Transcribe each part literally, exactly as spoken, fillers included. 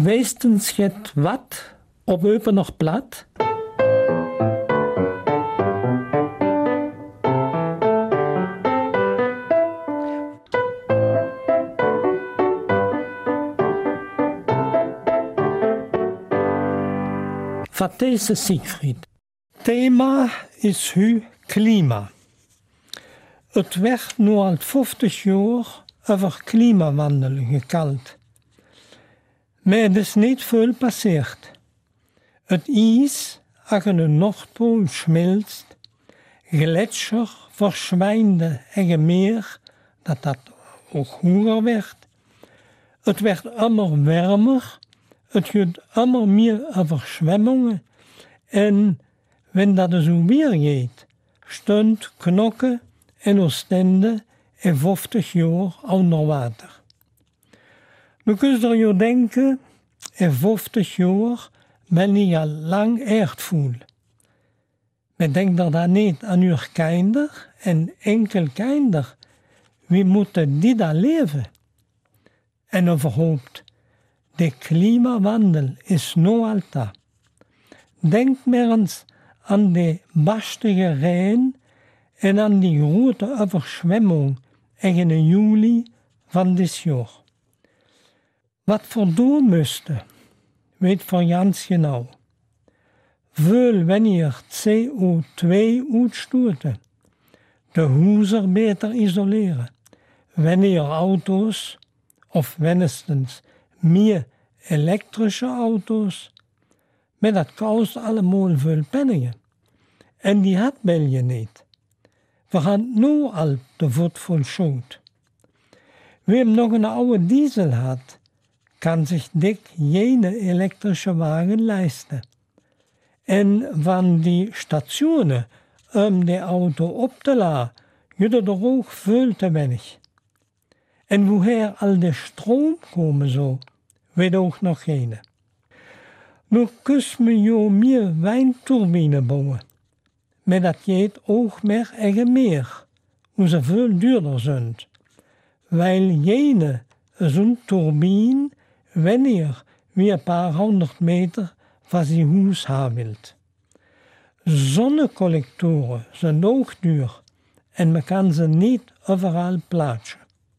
Weestens het wat op open nog plat? Wat deze Siegfried. Thema is hu klima. Het werd nu al vijftig jaar over klimawandel gekald. Maar er is niet veel passeerd. Het ijs, als de Noordpool schmilzt, gletsjer verschwijnen en meer, dat dat ook hoger werd. Het werd immer warmer, het gaat immer meer overzwemmingen. En wenn dat zo weer gaat, stond Knokke en Oostende in vijftig jaar onder water. Nu kun je je denken, in vijftig jaar ben ik al lang aardvoel. Men denkt er dan niet aan uw kinder en enkel kinder. Wie moeten die dan leven? En overhaupt, de klimawandel is nu al daar. Denk maar eens aan de barstige regen en aan die grote overzwemming in juli van dit jaar. Wat voor doen moesten, weet voor Jans genau. Veel wanneer C O twee uitstoten, de huizen beter isoleren, wanneer auto's, of wenigstens meer elektrische auto's, maar dat kost allemaal veel penningen. En die had België niet. We gaan nu al de voet vol schoot. Wie hem nog een oude diesel had, kan zich dik jene elektrische wagen leisten. En van die stationen om de auto op te laden, je er ook veel te weinig. En woher al de stroom komen zo, weet ook nog geen. Nu kus me jo meer windturbine bouwen. Maar dat gaat ook meer en meer, hoe ze veel duurder zijn. Weil jene zo'n turbine wanneer wie een paar honderd meter van zijn huis hebben wilt. Zonnecollectoren zijn ook duur en men kan ze niet overal plaatsen.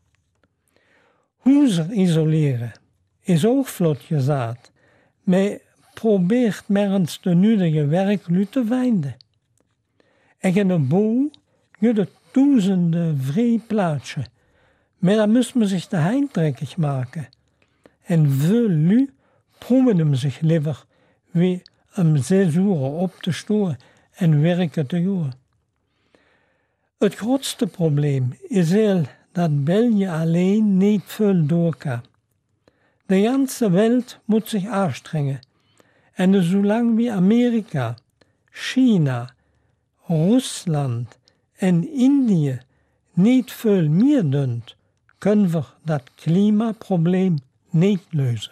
Huizen isoleren is ook vlot gezegd, maar probeert maar eens de nuttige werklui te vinden. En in een bouw je de duizenden vrij plaatsen, maar dan moet men zich de heintrekkig maken. En veel lui proeven hem zich liever wie om zes uur op te storen en werken te gaan. Het grootste probleem is heel dat België alleen niet veel door kan. De hele wereld moet zich aanstrengen. En zolang wie Amerika, China, Rusland en Indië niet veel meer doen, kunnen we dat klimaprobleem niet lösen.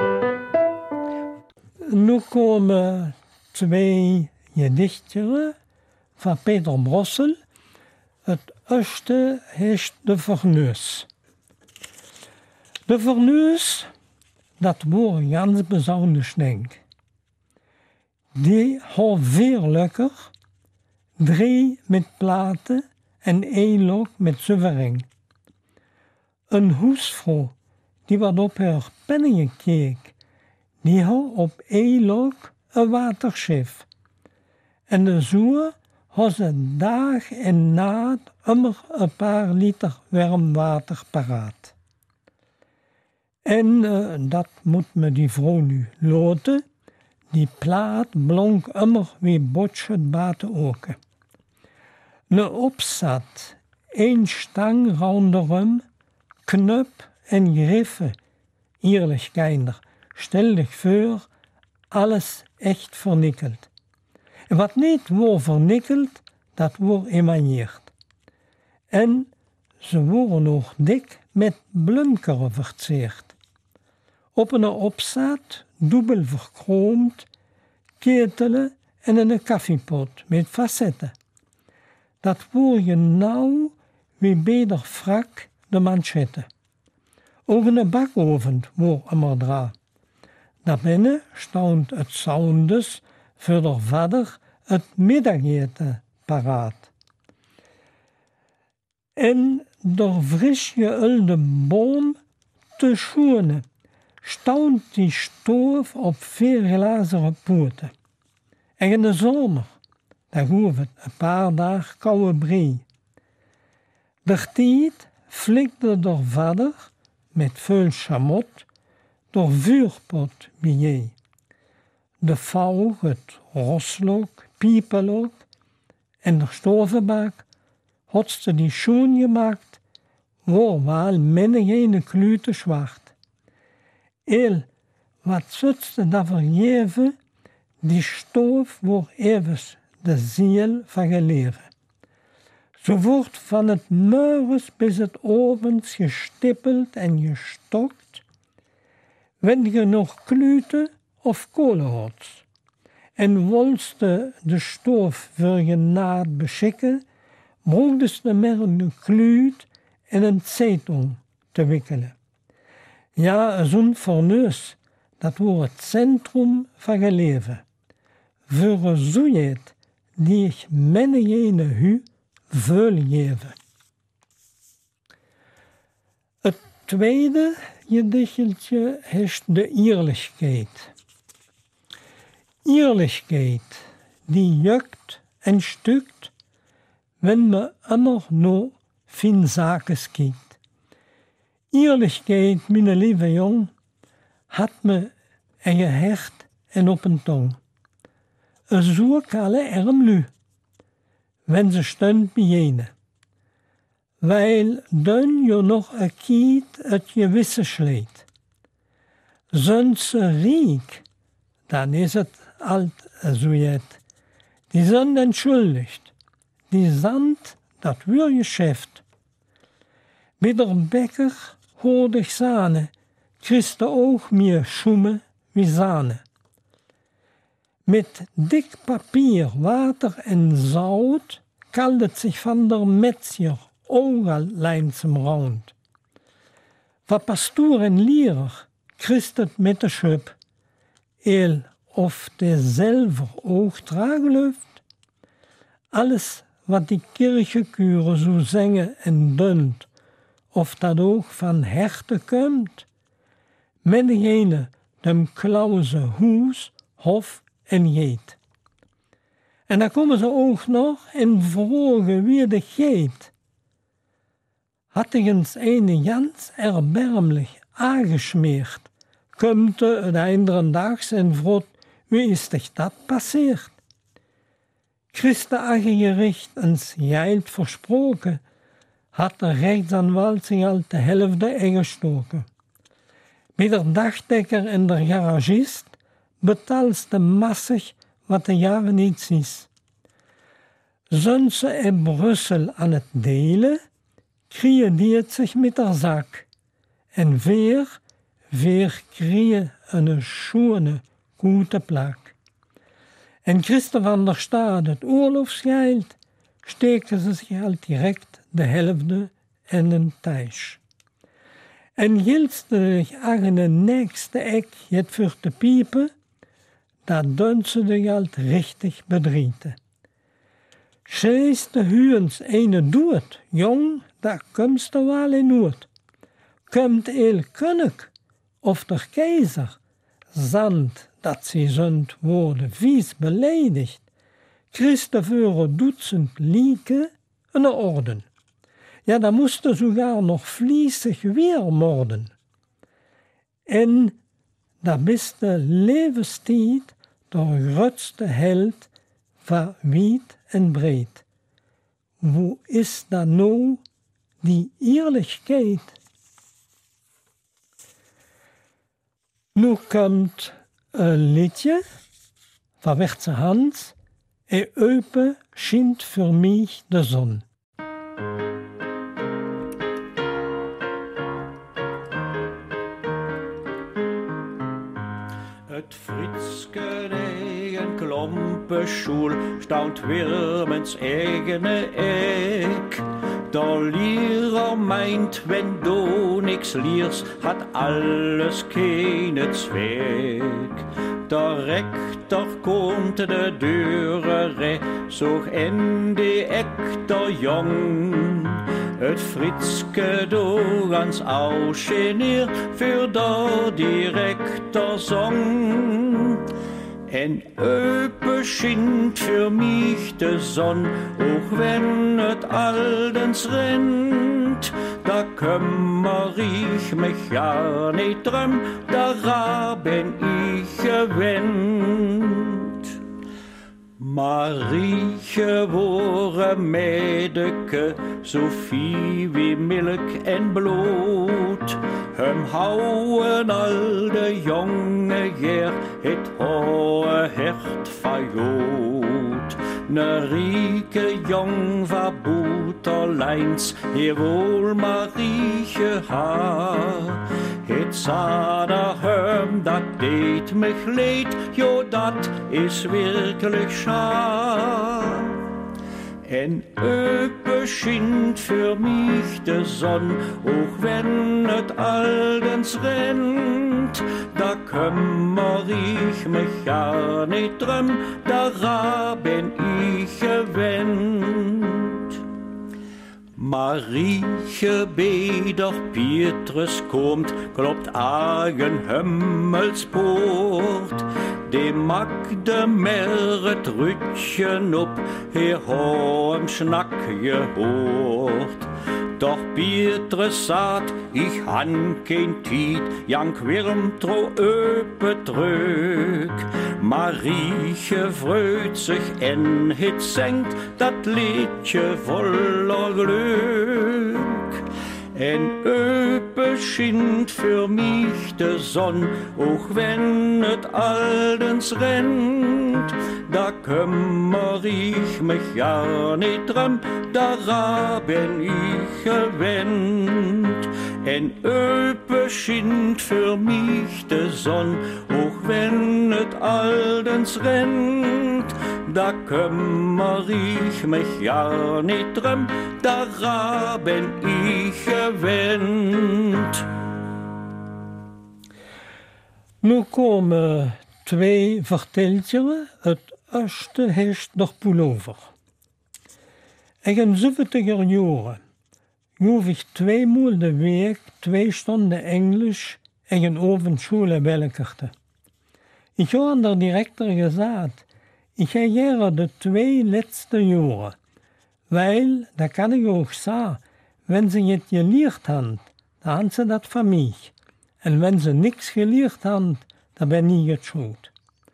Nu komen twee gedichten van Peter Brossel. Het eerste is de Verneus. De Verneus, dat wordt ganz besonders denk. Die had veel lekker, drie met platen en één lok met soeverein. Een huisvrouw die wat op haar penningen keek, die had op één lok een waterschip. En de zoer had ze dag en nacht immer een paar liter warm water paraat. En uh, dat moet me die vrouw nu laten. Die plaat blonk immer wie botschet baten oken. Ne opzat, één stang rondom, knop en griffen. Eerlijk kinder, stel dich voor, alles echt vernikkeld. En wat niet wordt vernikkeld, dat wordt emailleerd. En ze worden nog dik met blumkeren verzeerd. Op een opzet, dubbel verkroomd, ketelen en een koffiepot met facetten. Dat wordt nou wie beter frak de manchetten. Ook een bakoven wordt immer dra. Daarbinnen stond het Soundes voor de vader het middageten paraat. En de frisch geulde boom te schoenen stond die stoof op vier glazeren poorten. En in de zomer, daar hoef het een paar dagen koude brei. De tijd flikte de vader met veel chamot door vuurpot bij. De vrouw het roslook, piepelook en de stovenbak had ze die schoon gemaakt, waar wel menigene klute zwart. El, wat zutste dat vergeven, die stoof wordt evens de ziel van je leven. Zo wordt van het morgens bis het avonds gestippeld en gestokt, wenn je nog klute of kolen had. En wolste de stoof voor je naad beschikken, broekte de mer een kluut en een zeitung te wikkelen. Ja, zo'n fornuis, dat wordt het centrum van je leven. Voor een zoeheid die ik menigene hu veel geven. Het tweede gedichtje is de eerlijkheid. Eerlijkheid, die jukt en stukt, wenn me immer no fin zakes kijkt. Eerlijkheid, mijn lieve jong, had me en je hecht en op een tong. Een zoek alle erm lu, wenn ze stund bijene. Weil dun je nog een kiet het gewisse sleet. Zijn ze riek, dan is het alt zoet. Die zijn entschuldigt, die zand dat weer geschäft. Bij der Bäcker hoorde ik zane, Christe ook meer schoemen wie zane. Met dik papier, water en zout kaldet zich van der Metzger overal lijnsem rond. Van pastoor en lierer Christ het met de schub, eel of dezelfde ook tragen luft. Alles wat die kirchekuren zo zingen en dunt, of dat ook van herten komt, menigene dem klauze hoes, hof en jeet. En dan komen ze ook nog en vragen wie de geet. Had ik eens een Jans erbärmlich aangesmeerd, komt het einderen dags en vroeg, wie is dich dat passeert? Christe aangericht eens geild versproken, had de rechtsanwalt zich al de helft ingestoken. Bij de dagdekker en de garagist betaalt de massig wat de jaren niet is. Zijn ze in Brussel aan het delen, krieën die het zich met haar zak. En weer, weer krieën een schone, goede plak. En Christen van der Staat het oorlogsgeld, steken ze zich al direct de helft in een thuis. En gilste zich aan de nächste ek het voor te piepen, dat doen ze de geld richtig bedrieten. Schees de huens ene doet, jong, daar komst er wel in nood. Komt eel kunnig, of de keizer, zand dat ze zond worden vies beledigd, Christen voor een dutzend lieken een orden. Ja, dan moesten sogar nog vliesig weer morden. En daar is de levenstijd de grootste held van wijd en breed. Hoe is dat nou die eerlijkheid? Nu komt een liedje van Wertse Hans. En open schijnt voor mij de zon. Het Fritske eigen klompenstoel stond Wilmens eigene ek. Der Lehrer meint, wenn du nix lehrst, hat alles keinen Zweck. Der Rektor konnte de Dürre, such in die Eck der Jung. Et Fritzke du ganz ausgeniert für der Direktor Song. En öpe schint für mich de Sonn, auch wenn et aldens rennt. Da kümmer ich mich ja nicht drum, da bin ich gewinnt. Marieche wore Mädeke, so viel wie Milch en Blut. Hem hauen al de jonge Jär, het hohe Hert verjot. Ne rieke Jong war Buterleins, hier wohl Marieche haar. Het sah da hem, dat deed mich leid, jo dat is wirklich schade. En öpe schint für mich de Sonn, auch wenn et aldens rennt. Da kümmer ich mich ja nicht drum, da bin ich gewinnt. Marieche beder Pietrus kommt, klopt agen Himmelsport. De Magde meret Rütchen op, he hoem Schnack gehort. Doch Pietrus sagt, ich han kein Tiet, jank wirm tro öpe drück. Marieche freut sich en hit senkt, dat Liedje voller Glück. En öpe schint für mich de Sonn, auch wenn et aldens rennt. Da kümmer ich mich ja nicht drum, da bin ich gewinnt. En öpe schint für mich de Sonn, auch wenn et aldens rennt. Da kümmer ich mich ja nicht drum, da bin ich gewinnt. Nu komen twee verteltjeren. Het eerste heeft nog pullover. In zeventiger jaren hoef ik tweemaal de week twee stunden Englisch in een avondschule welkerte. Ik heb aan de directeur gezegd, ik heb hier de twee laatste jaren, weil, da kan ik ook zeggen, wenn ze het geleerd hebben, dan hebben ze dat van mij. En wenn ze niks geleerd hebben, dan ben ik het schuld.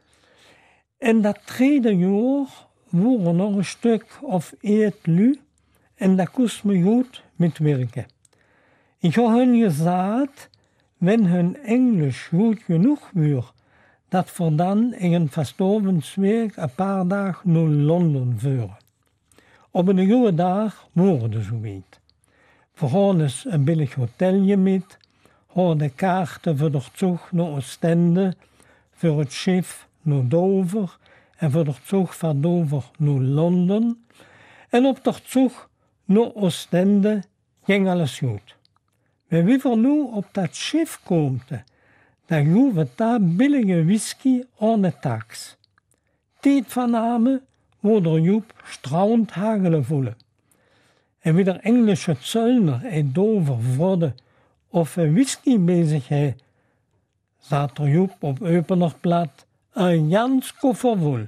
In dat tweede jaar waren nog een stuk of eet lu en dat kost me goed met werken. Ik heb hun gezegd, wenn hun Englisch goed genoeg was, dat we dan in een verstorvensweek een paar dagen naar Londen vuren. Op een goede dag waren we zo weit. We gaan eens een billig hotelje met, hadden de kaarten voor de zug naar Oostende, voor het schip naar Dover en voor de zug van Dover naar Londen. En op de zug naar Oostende ging alles goed. Maar wie er nu op dat schip komt, dan gaan we daar billige whisky aan de tax. Tijd van name wordt er Joep strauwend hagelen voelen. En wie de Engelse Zöllner in Dover worden of een whisky bezig heeft, zat er Joep op Eupenerplaat een jans koffer vol.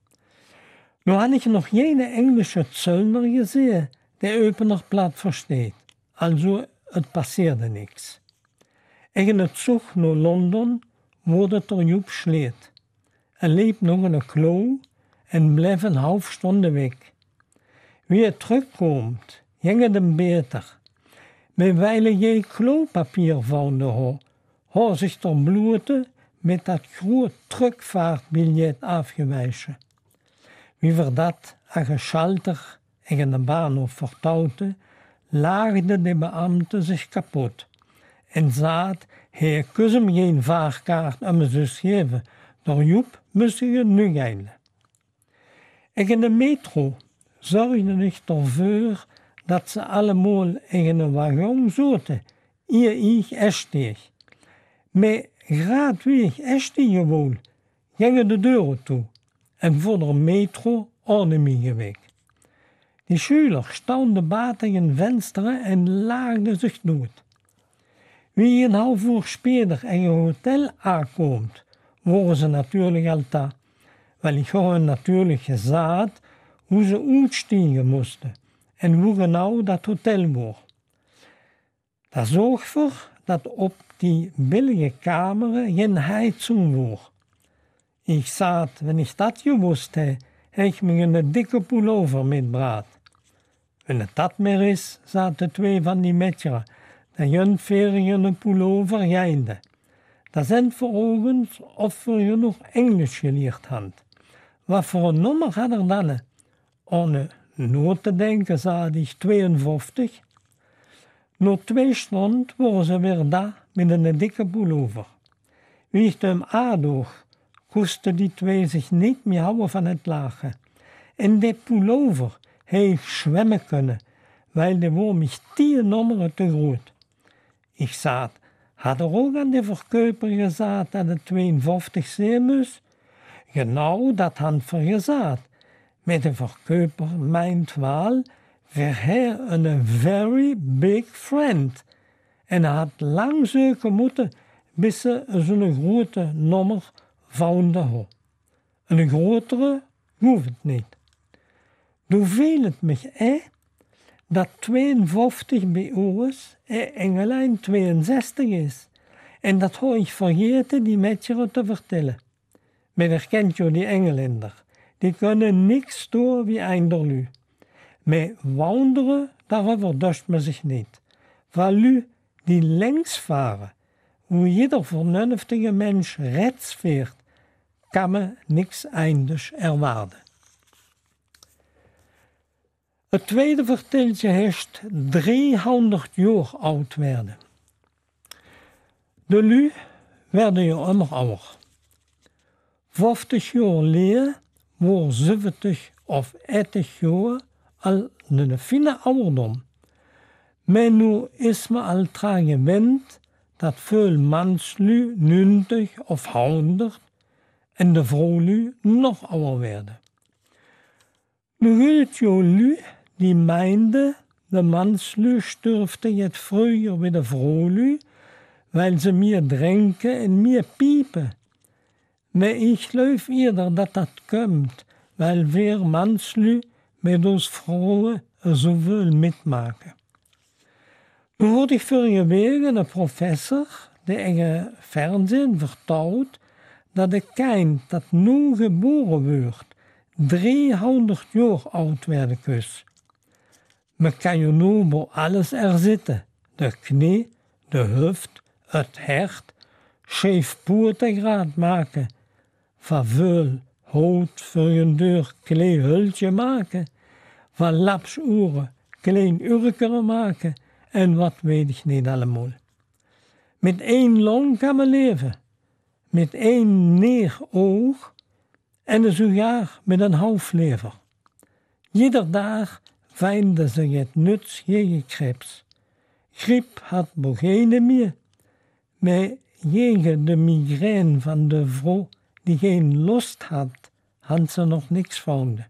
Nu had ik nog geen Engelse Zöllner gezien die Eupenerplaat versteht. Also, het passeerde niks. In het zug naar Londen wurde er Joep sleet. Er leeft nog in een klo en blijft een half stunde weg. Wie er terugkomt, ging het hem beter. Maar weil er je klopapier vonden had, had zich ter blote met dat groot terugvaartbiljet afgewezen. Wie we dat aan geschalter in de bahnhof vertouwte, laagde de beambte zich kapot en zei, hij kon hem geen vaarkaart aan mijn zus geven, door Joep moest je nu gaan. In de metro zorgde ik ervoor dat ze allemaal in een wagon zaten, eer ik ersteeg. Maar graad wie ik ersteeg gewoon, gingen de deuren toe en voor de metro ordne mij gewek. Die schülers stonden buiten in vensteren en laagden zich dood. Wie een half uur speerder in een hotel aankomt, worden ze natuurlijk al daar. Wel, ik had natuurlijk gezegd hoe ze uitstijgen moesten en hoe genau dat hotel was. Dat zorgt ervoor dat op die billige kameren geen heizung was. Ik zei, wenn ik dat gewusst heb, heb ik me een dikke pullover metgebracht. Wenn het dat meer is, zaten twee van die metjeren, dat hun veren een pullover geinde. Dat zijn voor ogen of we genoeg Engels geleerd hadden. Wat voor een nummer had er dan? Om nood te denken, zei ik tweeënvijftig. Na twee stunden waren ze weer daar met een dikke pullover. Wie ik hem aandoog, kosten die twee zich niet meer houden van het lachen. En die pullover heeft zwemmen kunnen, weil die was met tien nummeren te groot. Ik zei, had er ook aan de verkoper gezegd dat het tweeënvijftig zijn moest? Genau dat had hij gezegd. Maar de verkoper meint wel, we hebben een very big friend. En hij had lang zoeken moeten, bis ze zo'n grote nummer vonden had. Een grotere hoeft het niet. Toen viel het me eh, dat tweeënvijftig bij ons in Engeland tweeënzestig is. En dat had ik vergeten die metjeren te vertellen. Maar er kent je die Engelander. Die kunnen niks door wie einderlu. Maar wandelen, daarover dorst men zich niet. Valu die längs varen, hoe ieder vernünftige mens rechts veert, kan men niks eindigs erwaarden. Het tweede verteltje heeft driehonderd jaar oud werden. De lui werden je immer ouder. vijftig jaar leer, voor zeventig of ettig jaar al een fine ouderdom. Maar nu is me al traan gewend dat veel manslui negentig of honderd en de vrouwlui nog ouder werden. Nu gilt je lui die meinde de manslui stürfte het vroeger wie de vrouwlui, weil ze meer drinken en meer piepen. Maar ik geloof eerder dat dat komt, weil wir manslui met ons vrouwen zoveel metmaken. Nu hoorde ik vorige week een professor die in het fernsehen vertelt dat een kind dat nu geboren wordt driehonderd jaar oud werden kus. Men kan je nu bij alles erzitten. De knie, de hoofd, het hart, scheef poortegraad maken. Van veel hout voor je deur klein hultje maken. Van lapsoeren klein urkeren maken. En wat weet ik niet allemaal. Met één long kan men leven. Met één neer oog. En een zojaar met een halflever. Ieder dag vinden ze het nuts tegen krebs. Griep had begene meer. Maar tegen de migraine van de vrouw die geen lust had, had ze nog niks gevonden.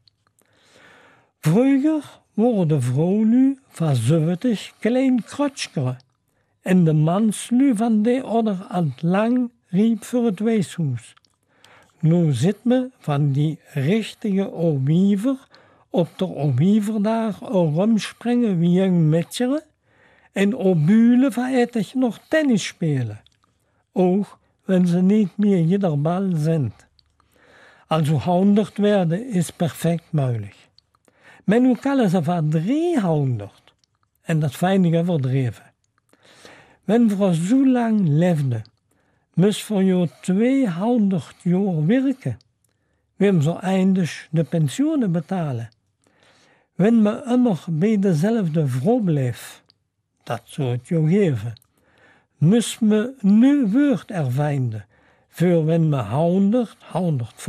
Vroeger waren de vrouwen van zeventig klein krotschkeren en de manslui van de ouder al lang riep voor het weeshuis. Nu zit me van die richtige oorwiever op de oorwieverdag rumspringen wie een metjeren en oorbulen van ettig nog tennis spelen. Ook wenn ze niet meer ieder bal zijn. Also honderd werden is perfect mogelijk. Maar nu kallen ze van driehonderd en dat fijnige verdreven. Wenn we zo lang leefden, moest voor jou tweehonderd jaar werken. We hebben zo eindig de pensioenen betalen. Wenn me immer bij dezelfde vrouw bleef, dat zou het jou geven, moest me nu woord ervinden, voor wenn me honderd,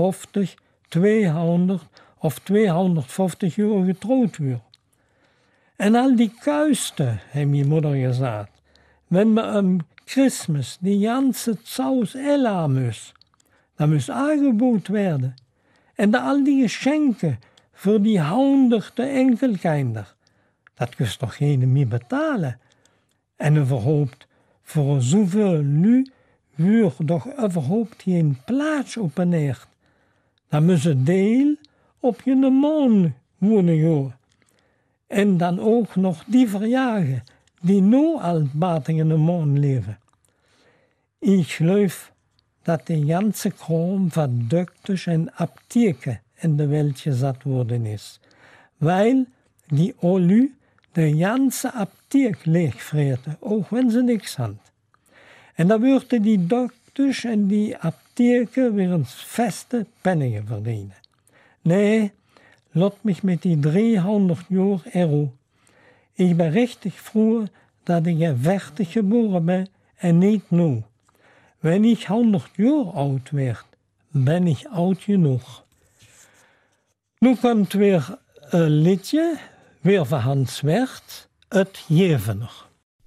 honderdvijftig, tweehonderd of tweehonderdvijftig jaar getrouwd wordt. En al die kuisten, heeft mijn moeder gezegd. Wenn we am Christmas die ganze Zaus ella muss, dan muss aangeboot werden. En de, al die geschenken voor die honderde enkelkinder, dat kun je toch geen meer betalen. En overhaupt, voor zoveel nu, wuur toch overhaupt geen plaats op een eerd. Dan moet je deel op je maan wonen gaan. En dan ook nog die verjagen, die nu al baten in de maan leven. Ik geloof dat de ganze kroon van dokters en apteken in de wereld gezet worden is. Weil die olu de ganze apteek leegvreten, ook wenn ze niks hadden. En dan worden die dokters en die apteken weer eens vaste penningen verdienen. Nee, laat mich met die driehonderd jaar euro. Ik ben richtig froh dat ik veertig geboren ben en niet nu. Wenn ich honderd jaar oud werd, ben ik oud genoeg. Nu komt weer een liedje, weer van Hans Wert, het Jevener.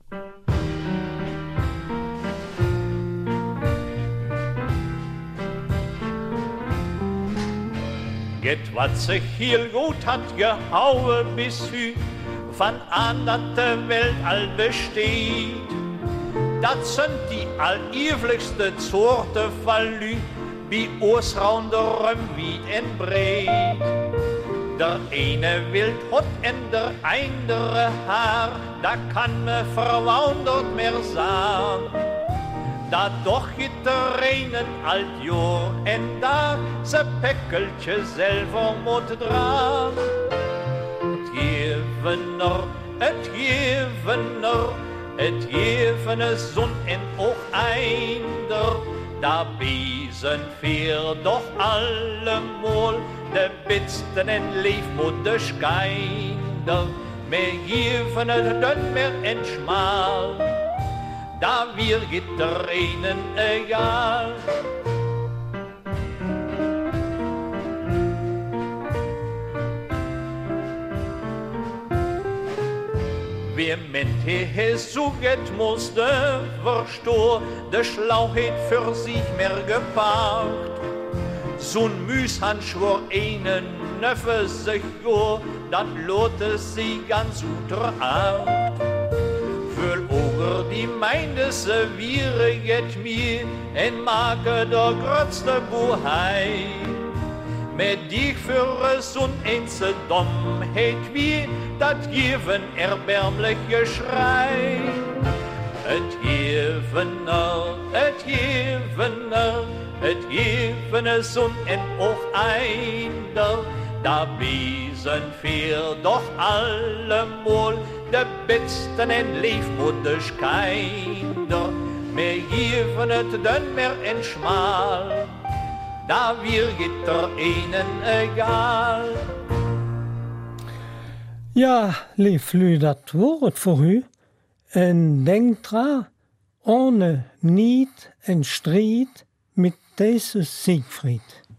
Get wat zich heel goed had gehouden bis hu, van aan dat de Welt al besteht. Dat sind die alleerlijkste soorten van lu, bij ons rondom wied en breed. Der ene wild hot en der andere haar, dat kan me verwonderd meer zijn. Dat doch iedereen alt jaar en daar ze pekkeltje zelf moet dragen. Het Jevener, het Jevener, het Jevene zon en ook einder. Daar bezen veer doch allemaal de bitsten en leefmoede schijnder. Meer Jevene dun meer en schmaal. Daar weer iedereen egal. Wie met hij zoekt moeste verstoor, de Schlauheit für sich mehr gepaart. Zo'n Müshan schwor einen neufenzig Jahr, dat lotte sie ganz uter Art. Für Oger die meinde se wiere get mir, en make der grötzte Buhai. Met dich für zo'n eense Domheit wie, dat Jeven erbärmlich Geschrei. Et Jevener, et Jevener, et Jevene Sohn en auch einder, da besen vier doch allemal de bitsten en leefmoedig kinder. Meer Jeven het dun meer en schmaal, da wir geht der einen egal. Ja, lief lu, dat wordt voor u. En denk dra, ohne Niet en Strijd mit deze Siegfried.